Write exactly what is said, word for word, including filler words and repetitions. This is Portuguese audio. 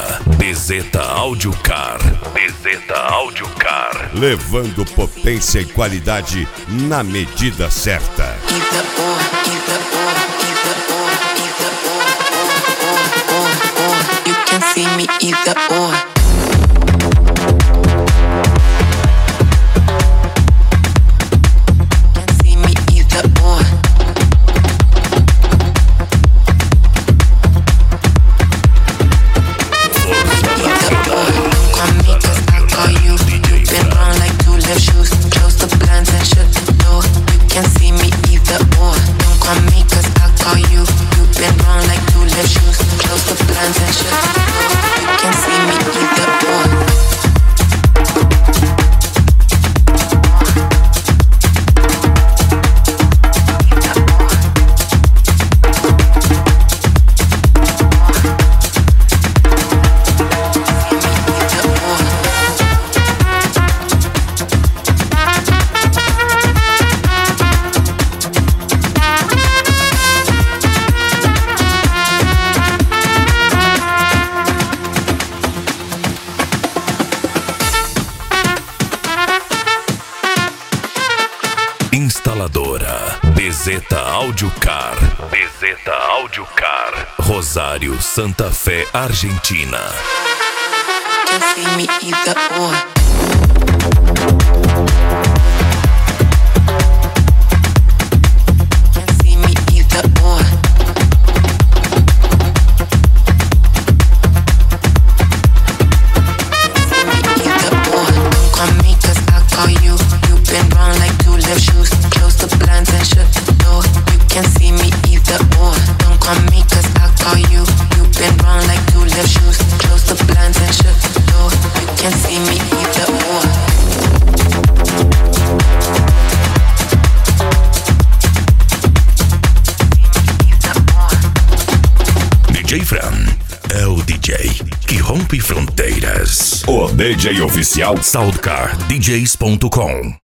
B Z Audiocar. B Z Audiocar. Levando potência e qualidade na medida certa. You can see me either or. Instaladora B Z Audiocar. B Z Audiocar. Rosário, Santa Fé, Argentina. Can see me either or. D J Fran é o D J que rompe fronteiras. O D J oficial Soundcar D Js ponto com.